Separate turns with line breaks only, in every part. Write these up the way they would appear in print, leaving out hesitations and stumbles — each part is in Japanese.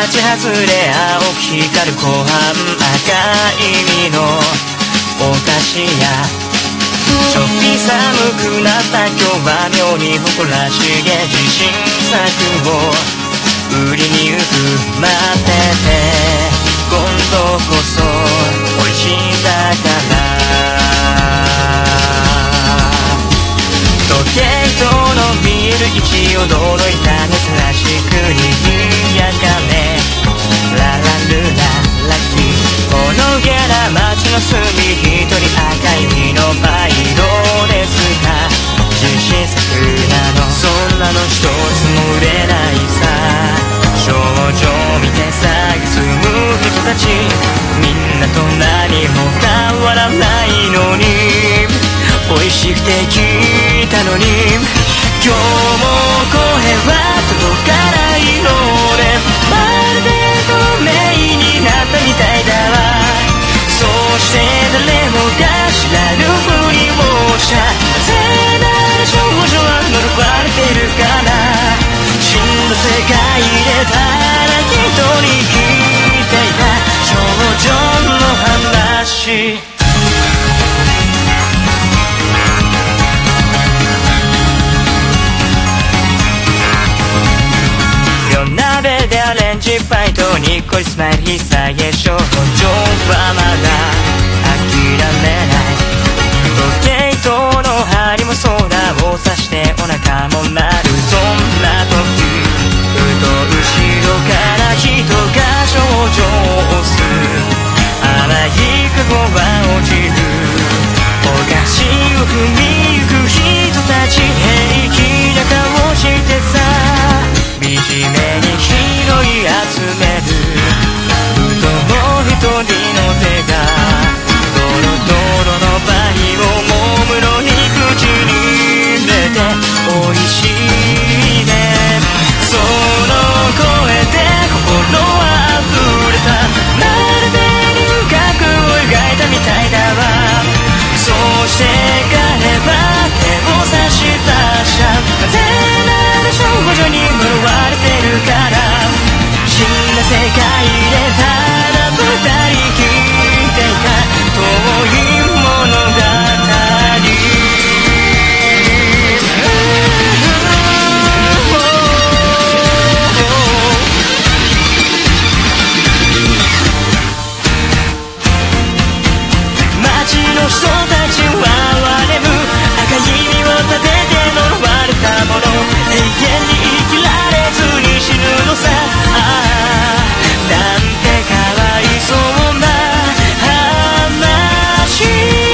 ち外れ青く光る湖畔、赤い実のお菓子やちょっぴ寒くなった今日は妙に誇らしげ自信作を売りに行く待ってて今度こそ美味しいんだから時計塔の見える位置驚いた珍しく賑やかねララルララッキーほのげな街の隅一人赤い実のパイどうですか自信作なのそんなの一つも売れないさ少女見て探すむ人たちみんなと何も変わらないのに美味しくて聞いたのに今日も声は届かないのでまるで透明になったみたいだわそうして誰もが知らぬふりをした聖なる少女は呪われてるから死んだ世界でただ一人聞いていた少女の話夜鍋でアレンジファイトにっこりスマイルひさげ少女はまだ諦めない時計塔の針も空を指してお腹も鳴るそんな時ふと後ろから人が少女を押す甘い雲は落ちるお菓子を踏みゆく人たち平気な顔してさ惨めに拾い集めるふともう一人の手がドロドロのパイをもむろに口に入れて美味しいねその声で心は溢れたまるで輪郭を描いたみたいだわそうして彼は手を差し出した聖なる少女に呪われてるから死んだ世界でただ二人聞いていた遠い物語街の人たちは哀れむ赤い実を立てて呪われたもの永遠に生きられずに死ぬのさなんてかわいそうな話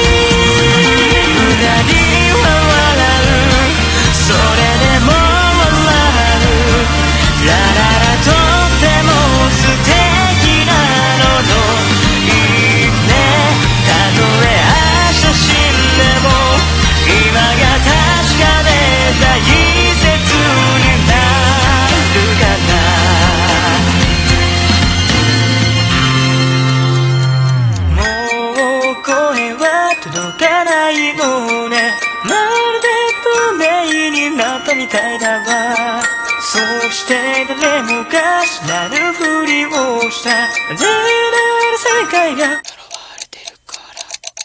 裏には笑うそれでも笑うラララとっても素敵なのといいねたとえ明日死んでも今が確かで大切になるからもう声は届かないのねまるで透明になったみたいだわそうして誰もが知らぬふりをした全なる世界が呪われてるから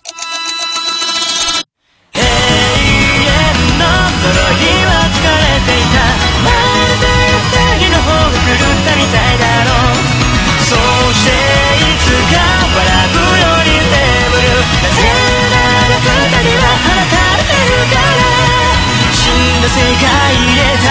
永遠の呪いは疲れていたまるで二人の方が狂ったみたいだろうそうしていつか笑うより眠るなぜなら二人は放たれてるから死んだ世界で